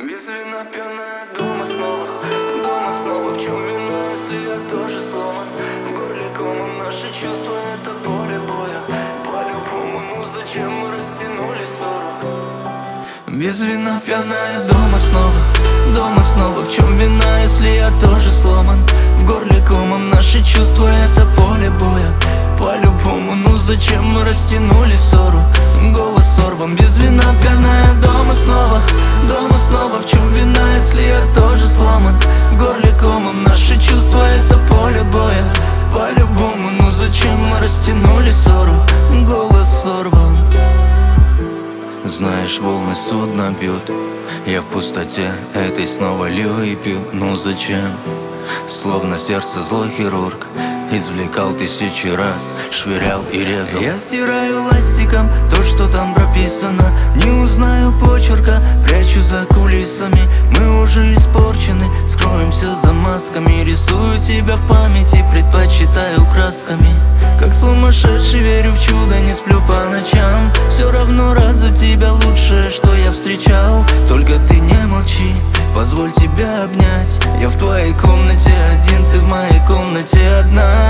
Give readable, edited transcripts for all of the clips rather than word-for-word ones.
Без вина пьяная дома снова. В чем вина, если я тоже сломан? В горле комом, наши чувства — это поле боя. По-любому, ну зачем мы растянули ссору? Без вина пьяная дома снова. В чем вина, если я тоже сломан? В горле комом, наши чувства — это поле боя. По-любому, ну зачем мы растянули ссору? Голос сорван, без вина пьяная дома снова. В чем вина, если я тоже сломан? В горле комом, наши чувства — это поле боя. По-любому, ну зачем мы растянули ссору? Голос сорван. Знаешь, волны судна бьют, я в пустоте этой снова лью и пью. Ну зачем? Словно сердце злой хирург извлекал тысячи раз, швырял и резал. Я стираю ластиком то, что там прописано. Не узнаю почерка, прячу за кулисами. Мы уже испорчены, скроемся за масками. Рисую тебя в памяти, предпочитаю красками. Как сумасшедший верю в чудо, не сплю по ночам. Все равно рад за тебя, лучшее, что я встречал. Только ты не молчи, позволь тебя обнять. Я в твоей комнате один, ты в моей комнате одна.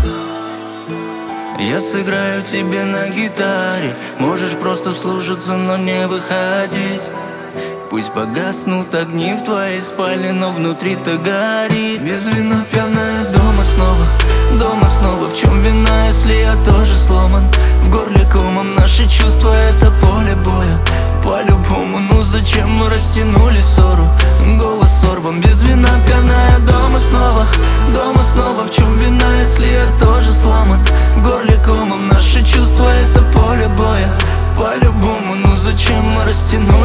Я сыграю тебе на гитаре. Можешь просто вслушаться, но не выходить. Пусть погаснут огни в твоей спальне, но внутри-то горит. Без вина пьяная дома снова. В чем вина, если я тоже сломан? В горле комом, наши чувства — это поле боя. По-любому, ну зачем мы растянули ссору? Голос сорван, без вина пьяная дома снова. В чем вина, если я тоже сломан? В горле комом, наши чувства — это поле боя. По-любому, ну зачем мы растянули